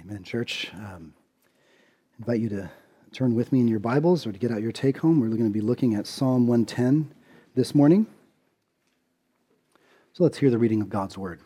Amen, church. Invite you to turn with me in your Bibles or to get out your take-home. We're going to be looking at Psalm 110 this morning. So let's hear the reading of God's Word.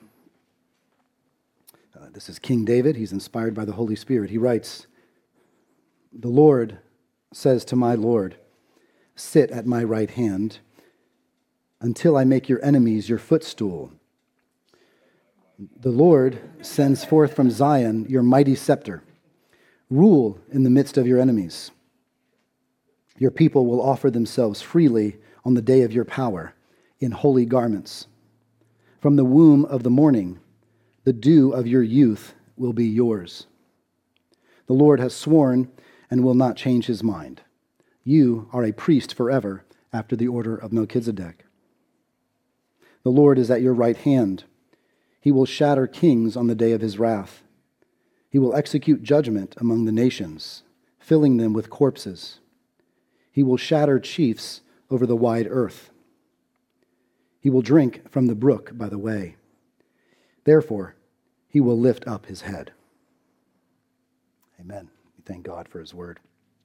This is King David. He's inspired by the Holy Spirit. He writes, "The Lord says to my Lord, sit at my right hand until I make your enemies your footstool. The Lord sends forth from Zion your mighty scepter. Rule in the midst of your enemies. Your people will offer themselves freely on the day of your power in holy garments. From the womb of the morning, the dew of your youth will be yours. The Lord has sworn and will not change his mind. You are a priest forever after the order of Melchizedek. The Lord is at your right hand. He will shatter kings on the day of his wrath. He will execute judgment among the nations, filling them with corpses. He will shatter chiefs over the wide earth. He will drink from the brook by the way. Therefore, he will lift up his head." Amen. We thank God for his word.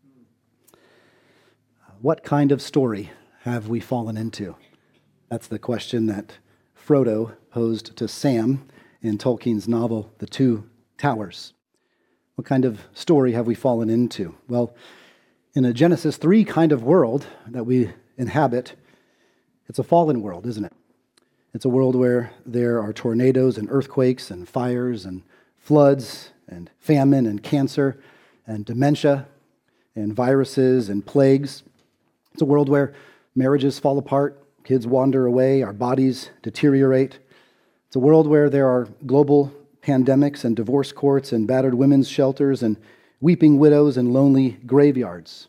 What kind of story have we fallen into? That's the question that Frodo posed to Sam in Tolkien's novel, The Two Towers. What kind of story have we fallen into? Well, in a Genesis 3 kind of world that we inhabit, it's a fallen world, isn't it? It's a world where there are tornadoes and earthquakes and fires and floods and famine and cancer and dementia and viruses and plagues. It's a world where marriages fall apart, kids wander away, our bodies deteriorate. It's a world where there are global pandemics and divorce courts and battered women's shelters and weeping widows and lonely graveyards.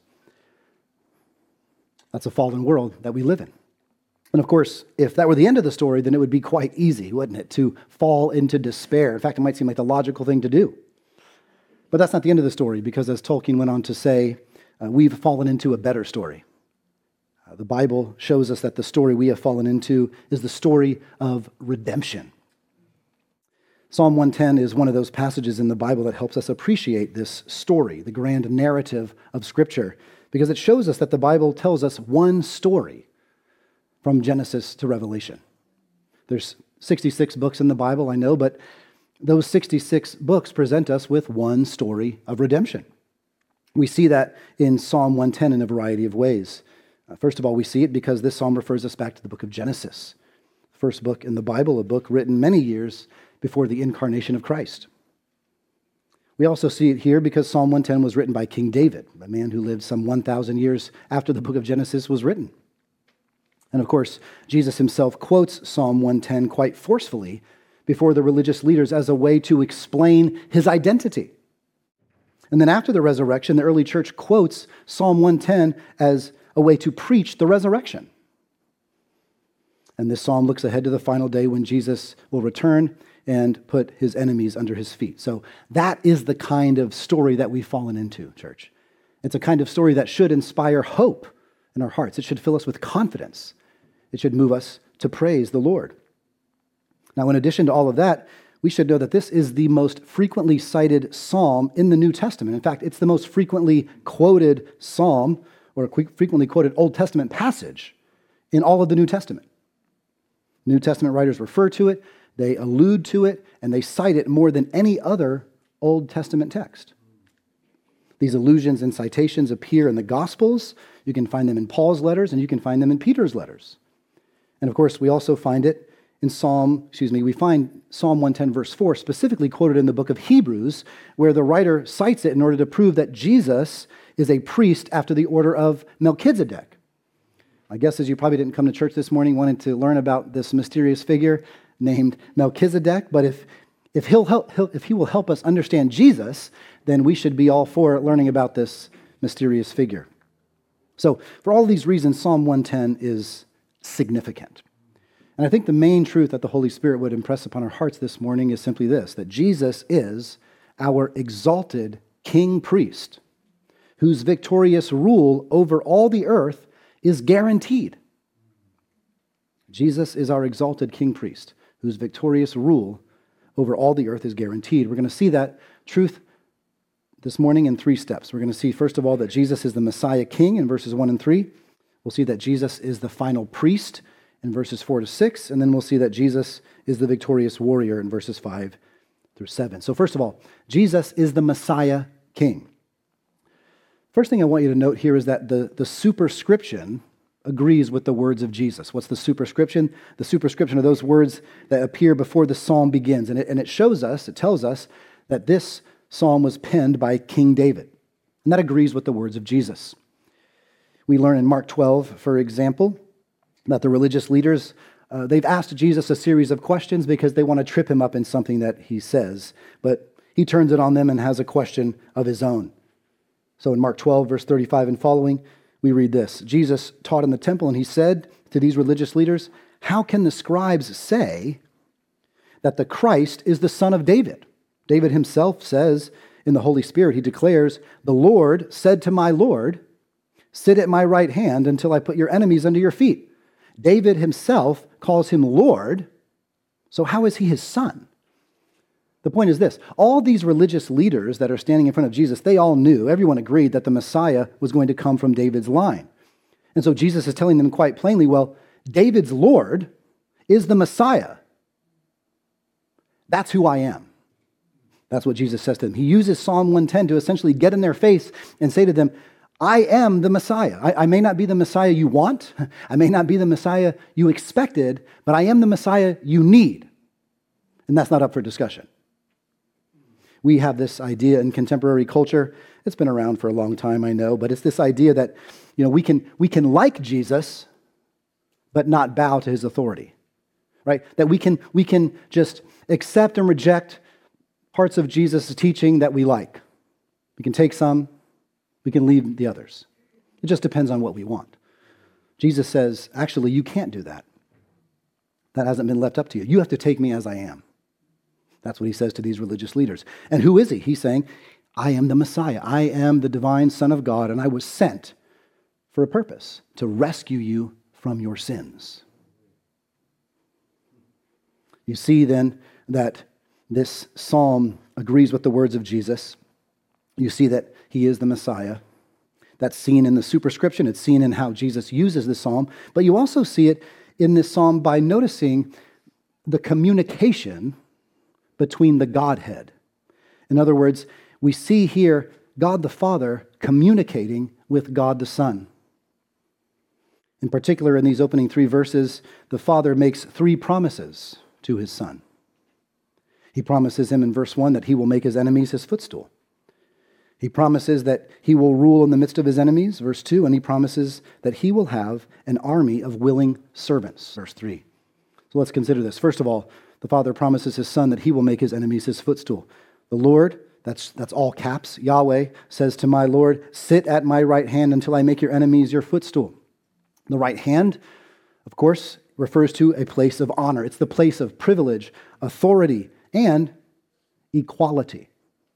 That's a fallen world that we live in. And of course, if that were the end of the story, then it would be quite easy, wouldn't it, to fall into despair. In fact, it might seem like the logical thing to do. But that's not the end of the story, because as Tolkien went on to say, we've fallen into a better story. The Bible shows us that the story we have fallen into is the story of redemption. Psalm 110 is one of those passages in the Bible that helps us appreciate this story, the grand narrative of Scripture, because it shows us that the Bible tells us one story from Genesis to Revelation. There's 66 books in the Bible, I know, but those 66 books present us with one story of redemption. We see that in Psalm 110 in a variety of ways. First of all, we see it because this psalm refers us back to the book of Genesis, the first book in the Bible, a book written many years before the incarnation of Christ. We also see it here because Psalm 110 was written by King David, a man who lived some 1,000 years after the book of Genesis was written. And of course, Jesus himself quotes Psalm 110 quite forcefully before the religious leaders as a way to explain his identity. And then after the resurrection, the early church quotes Psalm 110 as a way to preach the resurrection. And this psalm looks ahead to the final day when Jesus will return and put his enemies under his feet. So that is the kind of story that we've fallen into, church. It's a kind of story that should inspire hope in our hearts. It should fill us with confidence. It should move us to praise the Lord. Now, in addition to all of that, we should know that this is the most frequently cited psalm in the New Testament. In fact, it's the most frequently quoted psalm or frequently quoted Old Testament passage in all of the New Testament. New Testament writers refer to it, they allude to it, and they cite it more than any other Old Testament text. These allusions and citations appear in the Gospels. You can find them in Paul's letters, and you can find them in Peter's letters. And of course, we also find it in we find Psalm 110 verse 4 specifically quoted in the book of Hebrews, where the writer cites it in order to prove that Jesus is a priest after the order of Melchizedek. My guess is you probably didn't come to church this morning wanting to learn about this mysterious figure named Melchizedek, but if he will help us understand Jesus, then we should be all for learning about this mysterious figure. So for all these reasons, Psalm 110 is significant. And I think the main truth that the Holy Spirit would impress upon our hearts this morning is simply this, that Jesus is our exalted king priest, whose victorious rule over all the earth is guaranteed. Jesus is our exalted king priest, whose victorious rule over all the earth is guaranteed. We're going to see that truth this morning in three steps. We're going to see, first of all, that Jesus is the Messiah King in verses 1 and 3. We'll see that Jesus is the final priest in verses 4 to 6. And then we'll see that Jesus is the victorious warrior in verses 5 through 7. So first of all, Jesus is the Messiah King. First thing I want you to note here is that the superscription agrees with the words of Jesus. What's the superscription? The superscription are those words that appear before the psalm begins. And it shows us, it tells us that this psalm was penned by King David. And that agrees with the words of Jesus. We learn in Mark 12, for example, that the religious leaders, they've asked Jesus a series of questions because they want to trip him up in something that he says. But he turns it on them and has a question of his own. So in Mark 12, verse 35 and following, we read this. Jesus taught in the temple, and he said to these religious leaders, "How can the scribes say that the Christ is the son of David? David himself says in the Holy Spirit, he declares, 'The Lord said to my Lord, sit at my right hand until I put your enemies under your feet.' David himself calls him Lord, so how is he his son?" The point is this. All these religious leaders that are standing in front of Jesus, they all knew, everyone agreed that the Messiah was going to come from David's line. And so Jesus is telling them quite plainly, well, David's Lord is the Messiah. That's who I am. That's what Jesus says to them. He uses Psalm 110 to essentially get in their face and say to them, I am the Messiah. I may not be the Messiah you want. I may not be the Messiah you expected, but I am the Messiah you need. And that's not up for discussion. We have this idea in contemporary culture. It's been around for a long time, I know, but it's this idea that, we can like Jesus, but not bow to his authority, right? That we can just accept and reject parts of Jesus' teaching that we like. We can take some, we can leave the others. It just depends on what we want. Jesus says, actually, you can't do that. That hasn't been left up to you. You have to take me as I am. That's what he says to these religious leaders. And who is he? He's saying, I am the Messiah. I am the divine Son of God, and I was sent for a purpose, to rescue you from your sins. You see then that this psalm agrees with the words of Jesus. You see that he is the Messiah. That's seen in the superscription. It's seen in how Jesus uses this psalm. But you also see it in this psalm by noticing the communication between the Godhead. In other words, we see here God the Father communicating with God the Son. In particular, in these opening three verses, the Father makes three promises to his Son. He promises him in verse 1 that he will make his enemies his footstool. He promises that he will rule in the midst of his enemies, verse 2, and he promises that he will have an army of willing servants, verse 3. So let's consider this. First of all, the Father promises his Son that he will make his enemies his footstool. The Lord, that's all caps, Yahweh, says to my Lord, sit at my right hand until I make your enemies your footstool. The right hand, of course, refers to a place of honor. It's the place of privilege, authority, and equality.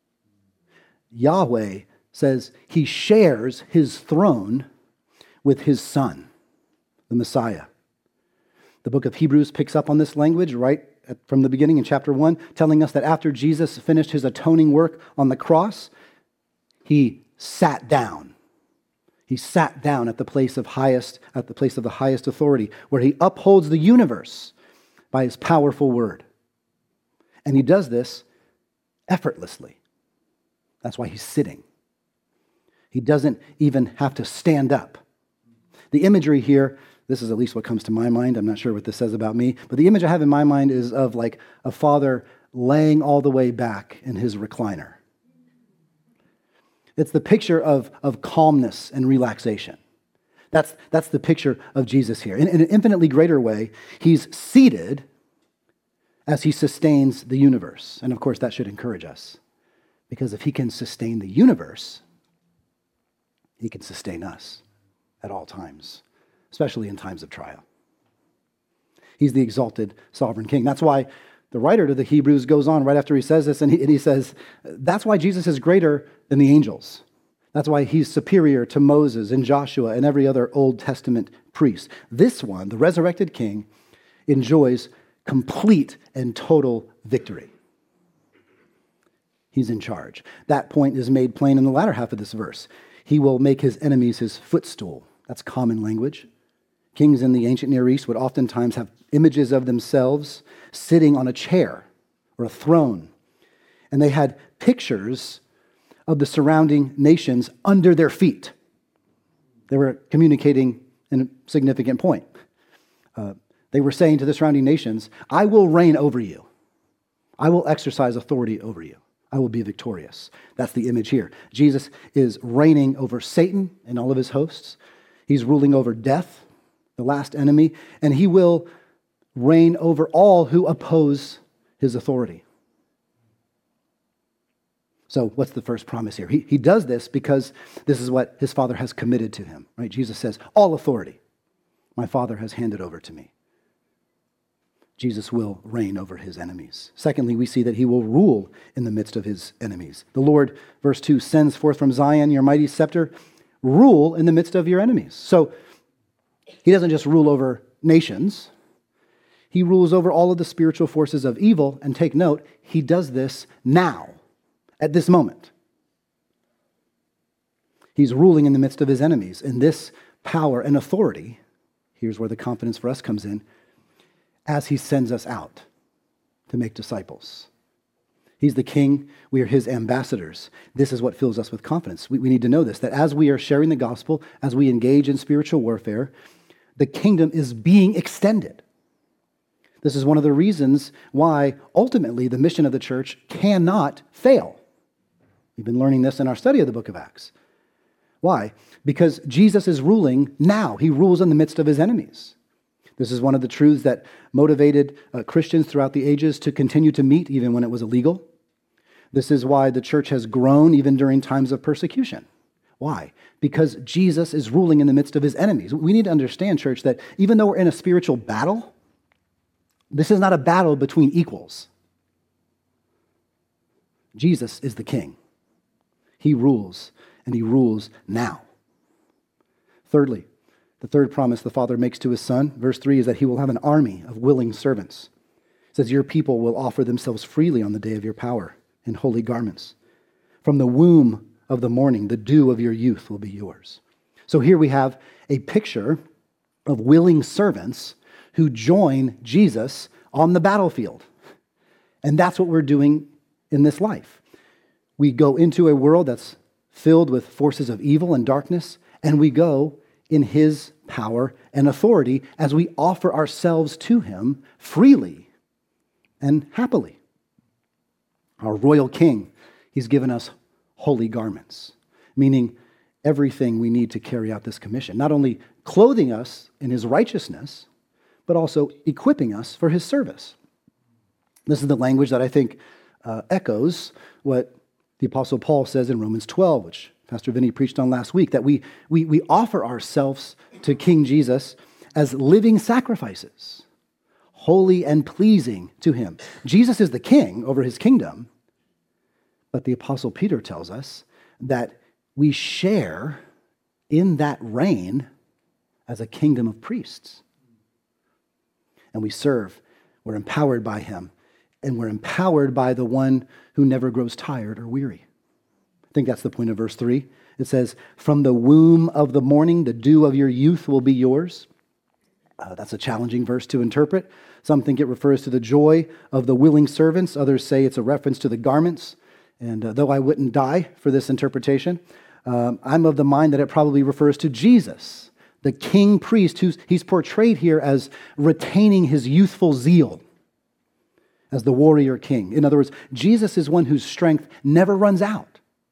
Yahweh says he shares his throne with his Son, the Messiah. The book of Hebrews picks up on this language right from the beginning in chapter 1, telling us that after Jesus finished his atoning work on the cross, he sat down. He sat down at the place of the highest authority, where he upholds the universe by his powerful word. And he does this effortlessly. That's why he's sitting. He doesn't even have to stand up. The imagery here, this is at least what comes to my mind. I'm not sure what this says about me, but the image I have in my mind is of like a father laying all the way back in his recliner. It's the picture of calmness and relaxation. That's the picture of Jesus here. In an infinitely greater way, he's seated as he sustains the universe. And of course, that should encourage us. Because if he can sustain the universe, he can sustain us at all times, especially in times of trial. He's the exalted sovereign king. That's why the writer to the Hebrews goes on right after he says this, and he says, that's why Jesus is greater than the angels. That's why he's superior to Moses and Joshua and every other Old Testament priest. This one, the resurrected king, enjoys complete and total victory. He's in charge. That point is made plain in the latter half of this verse. He will make his enemies his footstool. That's common language. Kings in the ancient Near East would oftentimes have images of themselves sitting on a chair or a throne. And they had pictures of the surrounding nations under their feet. They were communicating a significant point. They were saying to the surrounding nations, I will reign over you. I will exercise authority over you. I will be victorious. That's the image here. Jesus is reigning over Satan and all of his hosts. He's ruling over death, the last enemy, and he will reign over all who oppose his authority. So what's the first promise here? He does this because this is what his Father has committed to him, right? Jesus says, all authority my Father has handed over to me. Jesus will reign over his enemies. Secondly, we see that he will rule in the midst of his enemies. The Lord, verse 2, sends forth from Zion your mighty scepter, rule in the midst of your enemies. So he doesn't just rule over nations. He rules over all of the spiritual forces of evil. And take note, he does this now, at this moment. He's ruling in the midst of his enemies. And this power and authority, here's where the confidence for us comes in, as he sends us out to make disciples. He's the king. We are his ambassadors. This is what fills us with confidence. We need to know this, that as we are sharing the gospel, as we engage in spiritual warfare, the kingdom is being extended. This is one of the reasons why ultimately the mission of the church cannot fail. We've been learning this in our study of the book of Acts. Why? Because Jesus is ruling now. He rules in the midst of his enemies. This is one of the truths that motivated Christians throughout the ages to continue to meet even when it was illegal. This is why the church has grown even during times of persecution. Why? Because Jesus is ruling in the midst of his enemies. We need to understand, church, that even though we're in a spiritual battle, this is not a battle between equals. Jesus is the king. He rules, and he rules now. Thirdly, the third promise the Father makes to his Son, verse 3, is that he will have an army of willing servants. It says, your people will offer themselves freely on the day of your power in holy garments. From the womb of the morning, the dew of your youth will be yours. So here we have a picture of willing servants who join Jesus on the battlefield. And that's what we're doing in this life. We go into a world that's filled with forces of evil and darkness, and we go in his power and authority as we offer ourselves to him freely and happily. Our royal king, he's given us holy garments, meaning everything we need to carry out this commission, not only clothing us in his righteousness, but also equipping us for his service. This is the language that I think echoes what the Apostle Paul says in Romans 12, which Pastor Vinny preached on last week, that we offer ourselves to King Jesus as living sacrifices, holy and pleasing to him. Jesus is the king over his kingdom, but the Apostle Peter tells us that we share in that reign as a kingdom of priests. And we serve. We're empowered by him, and we're empowered by the one who never grows tired or weary. I think that's the point of verse 3. It says, from the womb of the morning, the dew of your youth will be yours. That's a challenging verse to interpret. Some think it refers to the joy of the willing servants. Others say it's a reference to the garments. And though I wouldn't die for this interpretation, I'm of the mind that it probably refers to Jesus, the king priest, he's portrayed here as retaining his youthful zeal as the warrior king. In other words, Jesus is one whose strength never runs out.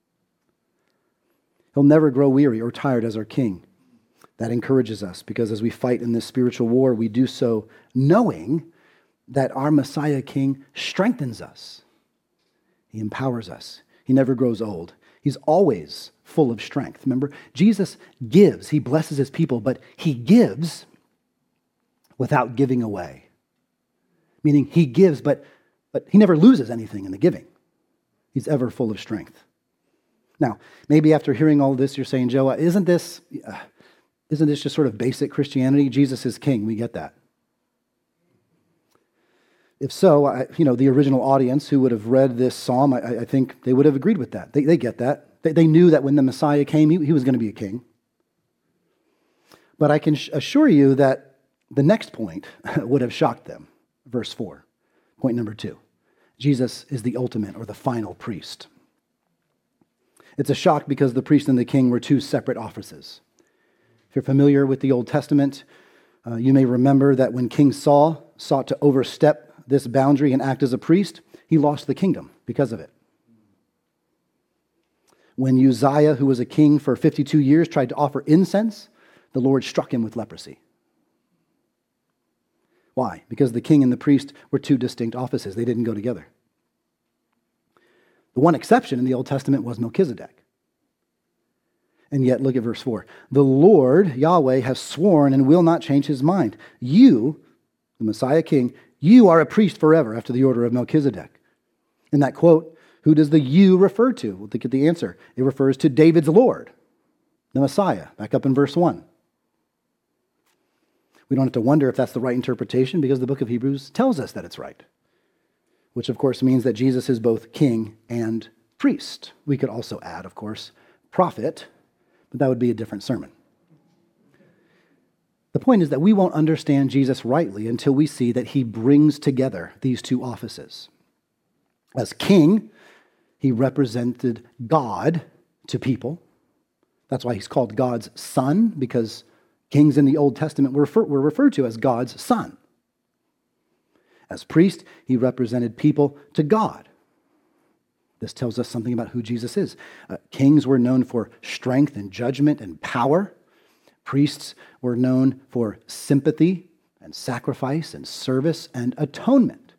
He'll never grow weary or tired as our king. That encourages us because as we fight in this spiritual war, we do so knowing that our Messiah King strengthens us. He empowers us. He never grows old. He's always full of strength. Remember, Jesus gives. He blesses his people, but he gives without giving away. Meaning he gives, but he never loses anything in the giving. He's ever full of strength. Now, maybe after hearing all this, you're saying, Joe, isn't this just sort of basic Christianity? Jesus is king. We get that. If so, the original audience who would have read this psalm, I think they would have agreed with that. They get that. They knew that when the Messiah came, he was going to be a king. But I can assure you that the next point would have shocked them. Verse 4, point number 2. Jesus is the ultimate or the final priest. It's a shock because the priest and the king were two separate offices. If you're familiar with the Old Testament, you may remember that when King Saul sought to overstep this boundary and act as a priest, he lost the kingdom because of it. When Uzziah, who was a king for 52 years, tried to offer incense, the Lord struck him with leprosy. Why? Because the king and the priest were two distinct offices. They didn't go together. The one exception in the Old Testament was Melchizedek. And yet, look at verse 4. The Lord, Yahweh, has sworn and will not change his mind. You, the Messiah king, you are a priest forever after the order of Melchizedek. In that quote, who does the you refer to? We'll look at the answer. It refers to David's Lord, the Messiah, back up in verse 1. We don't have to wonder if that's the right interpretation because the book of Hebrews tells us that it's right, which of course means that Jesus is both king and priest. We could also add, of course, prophet, but that would be a different sermon. The point is that we won't understand Jesus rightly until we see that he brings together these two offices. As king, he represented God to people. That's why he's called God's son, because kings in the Old Testament were referred to as God's son. As priest, he represented people to God. This tells us something about who Jesus is. Kings were known for strength and judgment and power. Priests were known for sympathy and sacrifice and service and atonement.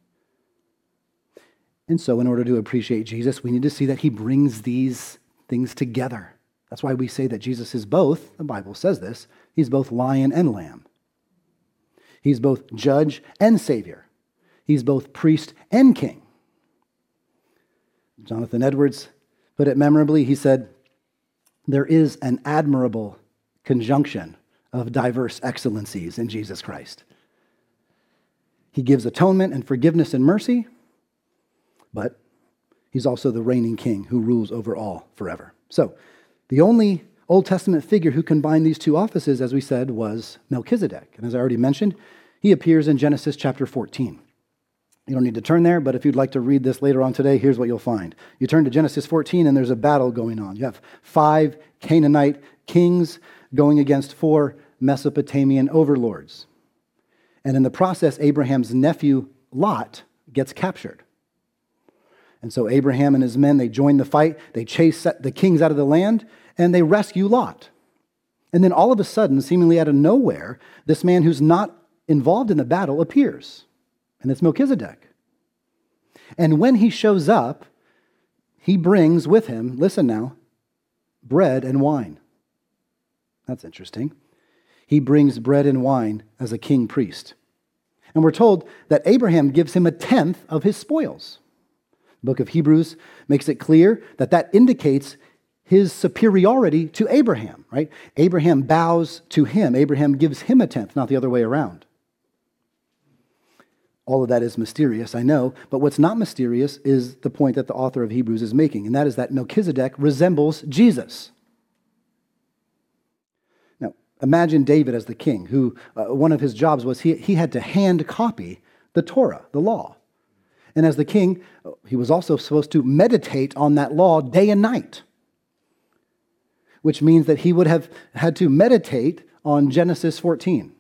And so in order to appreciate Jesus, we need to see that he brings these things together. That's why we say that Jesus is both, the Bible says this, he's both lion and lamb. He's both judge and savior. He's both priest and king. Jonathan Edwards put it memorably. He said, there is an admirable conjunction of diverse excellencies in Jesus Christ. He gives atonement and forgiveness and mercy, but he's also the reigning king who rules over all forever. So the only Old Testament figure who combined these two offices, as we said, was Melchizedek. And as I already mentioned, he appears in Genesis chapter 14. You don't need to turn there, but if you'd like to read this later on today, here's what you'll find. You turn to Genesis 14 and there's a battle going on. You have 5 Canaanite kings going against 4 Mesopotamian overlords. And in the process, Abraham's nephew Lot gets captured. And so Abraham and his men, they join the fight, they chase the kings out of the land, and they rescue Lot. And then all of a sudden, seemingly out of nowhere, this man who's not involved in the battle appears. And it's Melchizedek. And when he shows up, he brings with him, listen now, bread and wine. That's interesting. He brings bread and wine as a king priest. And we're told that Abraham gives him 1/10 of his spoils. The book of Hebrews makes it clear that that indicates his superiority to Abraham, right? Abraham bows to him. Abraham gives him 1/10, not the other way around. All of that is mysterious, I know, but what's not mysterious is the point that the author of Hebrews is making, and that is that Melchizedek resembles Jesus. Now, imagine David as the king, who one of his jobs was he had to hand copy the Torah, the law. And as the king, he was also supposed to meditate on that law day and night, which means that he would have had to meditate on Genesis 14.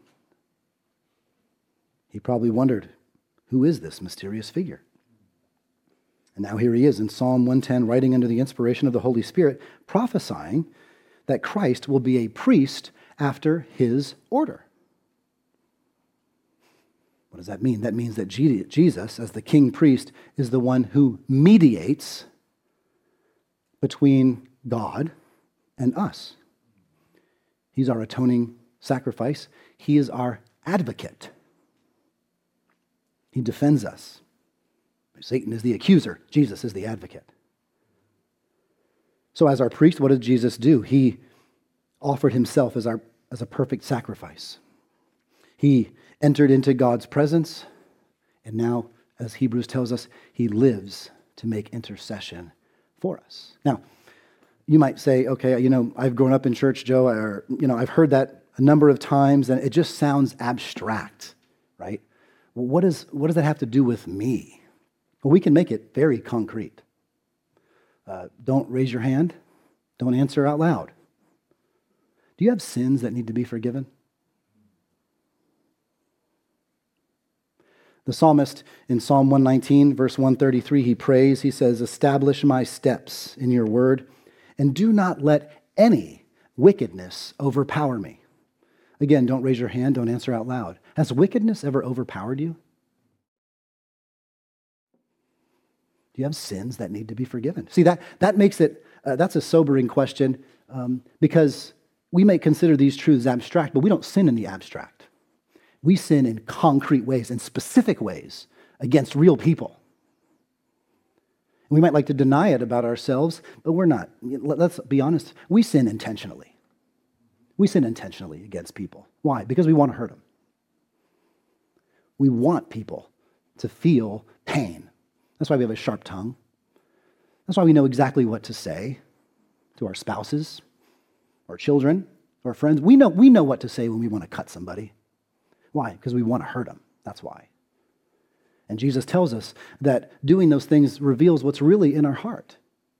He probably wondered, who is this mysterious figure? And now here he is in Psalm 110, writing under the inspiration of the Holy Spirit, prophesying that Christ will be a priest after his order. What does that mean? That means that Jesus, as the king priest, is the one who mediates between God and us. He's our atoning sacrifice. He is our advocate. He defends us. Satan is the accuser. Jesus is the advocate. So as our priest, what did Jesus do? He offered himself as a perfect sacrifice. He entered into God's presence, and now as Hebrews tells us, he lives to make intercession for us. Now, you might say, okay, I've grown up in church, Joe, or, I've heard that a number of times, and it just sounds abstract, right? Well, what does that have to do with me? Well, we can make it very concrete. Don't raise your hand. Don't answer out loud. Do you have sins that need to be forgiven? The psalmist in Psalm 119, verse 133, he prays, he says, establish my steps in your word, and do not let any wickedness overpower me. Again, don't raise your hand, don't answer out loud. Has wickedness ever overpowered you? Do you have sins that need to be forgiven? See, that makes it, that's a sobering question because we may consider these truths abstract, but we don't sin in the abstract. We sin in concrete ways, in specific ways, against real people. We might like to deny it about ourselves, but we're not. Let's be honest. We sin intentionally. We sin intentionally against people. Why? Because we want to hurt them. We want people to feel pain. That's why we have a sharp tongue. That's why we know exactly what to say to our spouses, our children, our friends. We know what to say when we want to cut somebody. Why? Because we want to hurt them. That's why. And Jesus tells us that doing those things reveals what's really in our heart.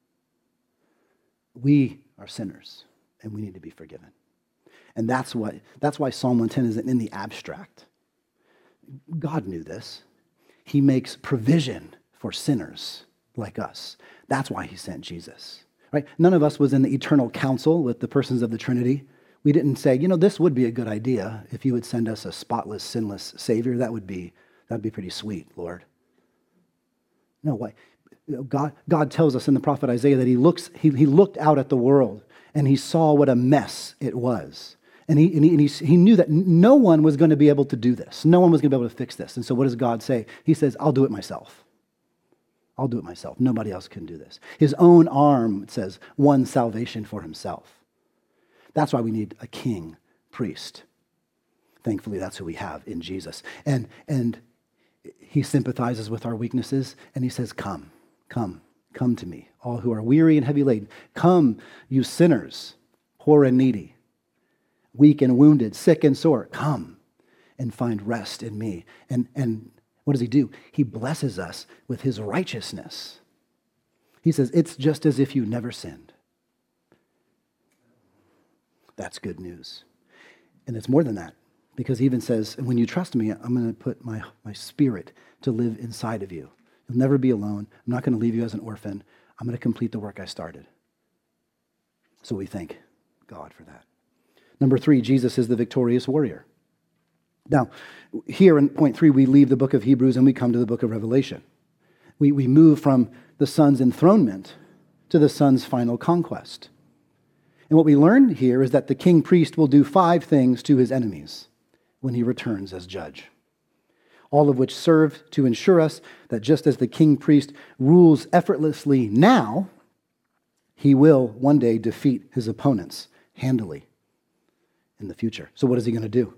We are sinners, and we need to be forgiven. And that's why Psalm 110 isn't in the abstract. God knew this. He makes provision for sinners like us. That's why he sent Jesus. Right? None of us was in the eternal council with the persons of the Trinity. We didn't say, this would be a good idea if you would send us a spotless, sinless Savior. That'd be pretty sweet, Lord. No, why? God tells us in the prophet Isaiah that he looked out at the world and he saw what a mess it was. And he knew that no one was going to be able to do this. No one was going to be able to fix this. And so what does God say? He says, I'll do it myself. I'll do it myself. Nobody else can do this. His own arm, it says, won salvation for himself. That's why we need a king, priest. Thankfully, that's who we have in Jesus. And he sympathizes with our weaknesses, and he says, come to me, all who are weary and heavy laden. Come, you sinners, poor and needy, weak and wounded, sick and sore. Come and find rest in me. And what does he do? He blesses us with his righteousness. He says, it's just as if you never sinned. That's good news. And it's more than that, because he even says, when you trust me, I'm going to put my spirit to live inside of you. You'll never be alone. I'm not going to leave you as an orphan. I'm going to complete the work I started. So we thank God for that. Number 3, Jesus is the victorious warrior. Now, here in point 3, we leave the book of Hebrews and we come to the book of Revelation. We move from the Son's enthronement to the Son's final conquest. And what we learn here is that the king priest will do 5 things to his enemies when he returns as judge, all of which serve to ensure us that just as the king priest rules effortlessly now, he will one day defeat his opponents handily in the future. So what is he going to do?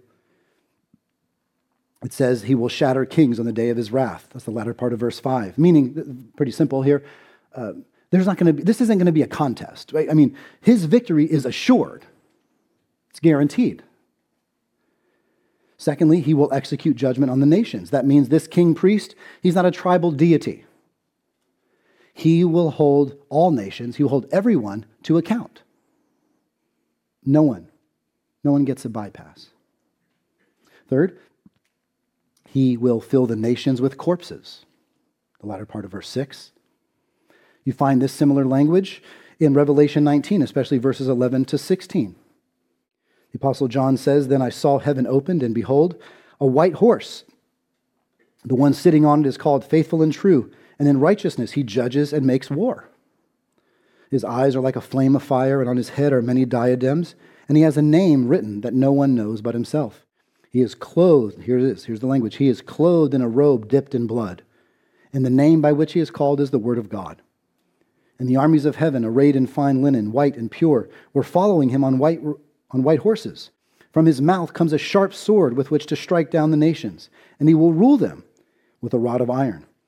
It says he will shatter kings on the day of his wrath. That's the latter part of verse 5. Meaning, pretty simple here, this isn't going to be a contest, right? I mean, his victory is assured. It's guaranteed. Secondly, he will execute judgment on the nations. That means this king priest, he's not a tribal deity. He will hold all nations, he will hold everyone to account. No one gets a bypass. Third, he will fill the nations with corpses. The latter part of verse 6. You find this similar language in Revelation 19, especially verses 11 to 16. The Apostle John says, then I saw heaven opened, and behold, a white horse. The one sitting on it is called Faithful and True, and in righteousness he judges and makes war. His eyes are like a flame of fire, and on his head are many diadems, and he has a name written that no one knows but himself. He is clothed, here it is, here's the language, he is clothed in a robe dipped in blood, and the name by which he is called is the Word of God. And the armies of heaven, arrayed in fine linen, white and pure, were following him on white horses. From his mouth comes a sharp sword with which to strike down the nations, and he will rule them with a rod of iron.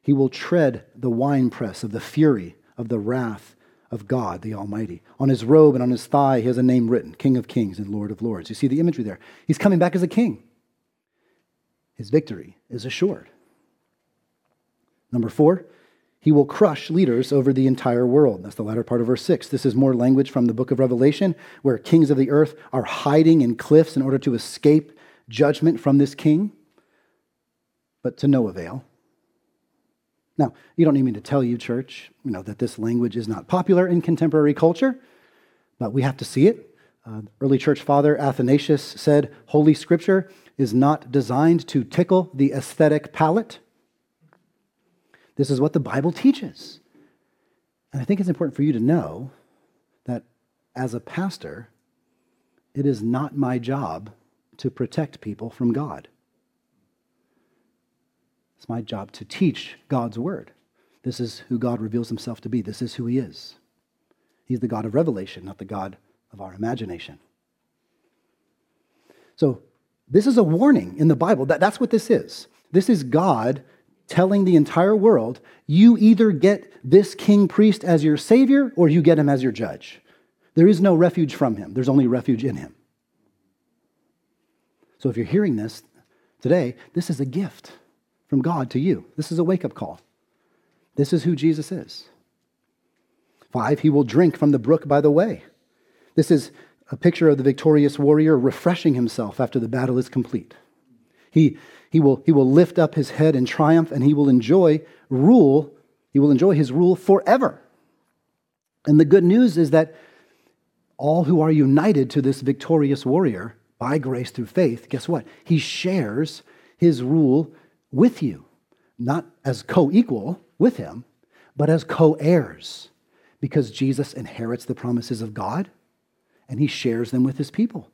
He will tread the winepress of the fury of the wrath of God, the Almighty. On his robe and on his thigh, he has a name written, King of Kings and Lord of Lords. You see the imagery there. He's coming back as a king. His victory is assured. Number 4, he will crush leaders over the entire world. That's the latter part of verse 6. This is more language from the book of Revelation, where kings of the earth are hiding in cliffs in order to escape judgment from this king, but to no avail. Now, you don't need me to tell you, church, that this language is not popular in contemporary culture, but we have to see it. Early church father Athanasius said, Holy Scripture is not designed to tickle the aesthetic palate. This is what the Bible teaches. And I think it's important for you to know that as a pastor, it is not my job to protect people from God. It's my job to teach God's word. This is who God reveals himself to be. This is who he is. He's the God of revelation, not the God of our imagination. So this is a warning in the Bible. That's what this is. This is God telling the entire world, you either get this king priest as your savior or you get him as your judge. There is no refuge from him. There's only refuge in him. So if you're hearing this today, this is a gift from God to you. This is a wake-up call. This is who Jesus is. 5, he will drink from the brook by the way. This is a picture of the victorious warrior refreshing himself after the battle is complete. He will lift up his head in triumph, and he will enjoy rule. He will enjoy his rule forever. And the good news is that all who are united to this victorious warrior by grace through faith, guess what? He shares his rule with you, not as co-equal with him, but as co-heirs, because Jesus inherits the promises of God, and he shares them with his people.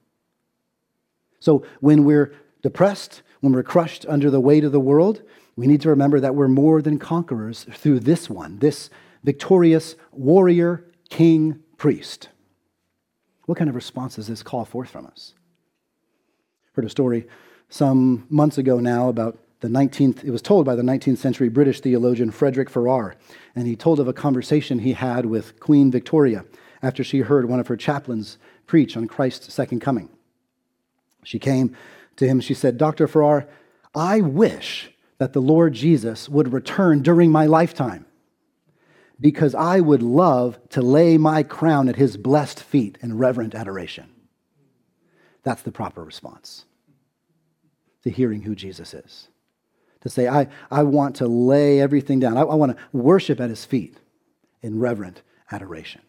So when we're depressed, when we're crushed under the weight of the world, we need to remember that we're more than conquerors through this one, this victorious warrior, king, priest. What kind of response does this call forth from us? Heard a story some months ago now about it was told by the 19th century British theologian Frederick Farrar, and he told of a conversation he had with Queen Victoria after she heard one of her chaplains preach on Christ's second coming. She came to him, she said, Dr. Farrar, I wish that the Lord Jesus would return during my lifetime, because I would love to lay my crown at his blessed feet in reverent adoration. That's the proper response to hearing who Jesus is. To say, I want to lay everything down. I want to worship at his feet in reverent adoration.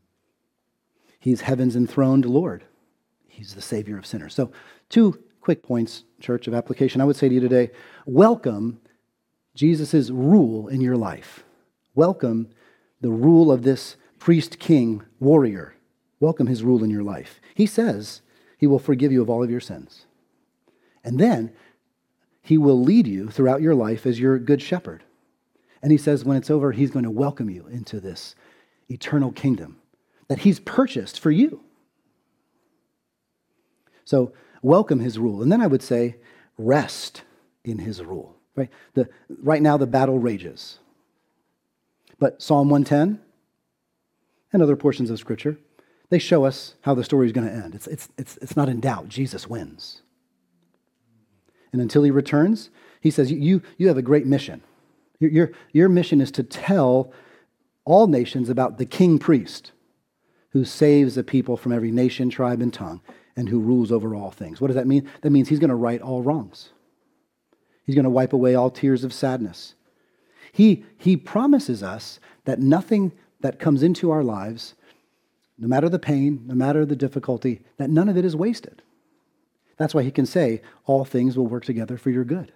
He's heaven's enthroned Lord. He's the Savior of sinners. So 2 quick points, church, of application. I would say to you today, welcome Jesus' rule in your life. Welcome the rule of this priest, king, warrior. Welcome his rule in your life. He says he will forgive you of all of your sins. And then he will lead you throughout your life as your good shepherd. And he says when it's over, he's going to welcome you into this eternal kingdom that he's purchased for you. So welcome his rule. And then I would say rest in his rule. Right now the battle rages. But Psalm 110 and other portions of Scripture, they show us how the story is going to end. It's not in doubt. Jesus wins. And until he returns, he says, you have a great mission. Your mission is to tell all nations about the king priest who saves the people from every nation, tribe, and tongue, and who rules over all things. What does that mean? That means he's going to right all wrongs. He's going to wipe away all tears of sadness. He promises us that nothing that comes into our lives, no matter the pain, no matter the difficulty, that none of it is wasted. That's why he can say, all things will work together for your good.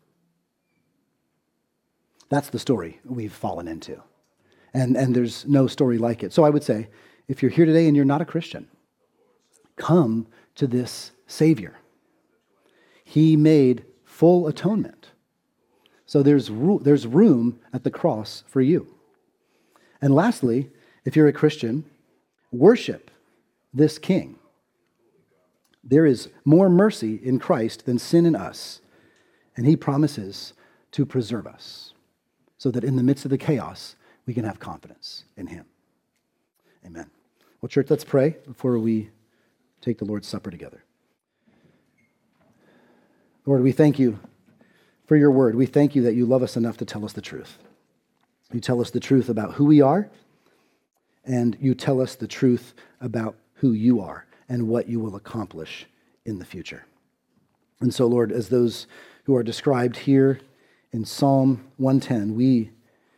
That's the story we've fallen into. And there's no story like it. So I would say, if you're here today and you're not a Christian, come to this Savior. He made full atonement. So there's room at the cross for you. And lastly, if you're a Christian, worship this King. There is more mercy in Christ than sin in us, and he promises to preserve us. so that in the midst of the chaos, we can have confidence in him. Amen. Well, church, let's pray before we take the Lord's Supper together. Lord, we thank you for your word. We thank you that you love us enough to tell us the truth. You tell us the truth about who we are, and you tell us the truth about who you are and what you will accomplish in the future. And so, Lord, as those who are described here in Psalm 110, we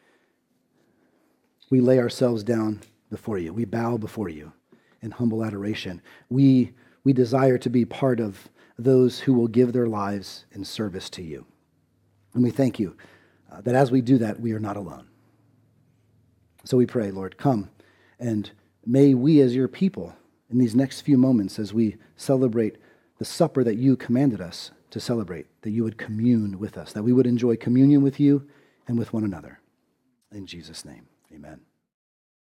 lay ourselves down before you. We bow before you in humble adoration. We desire to be part of those who will give their lives in service to you. And we thank you that as we do that, we are not alone. So we pray, Lord, come, and may we as your people in these next few moments as we celebrate the supper that you commanded us to celebrate, that you would commune with us, that we would enjoy communion with you and with one another. In Jesus' name, amen.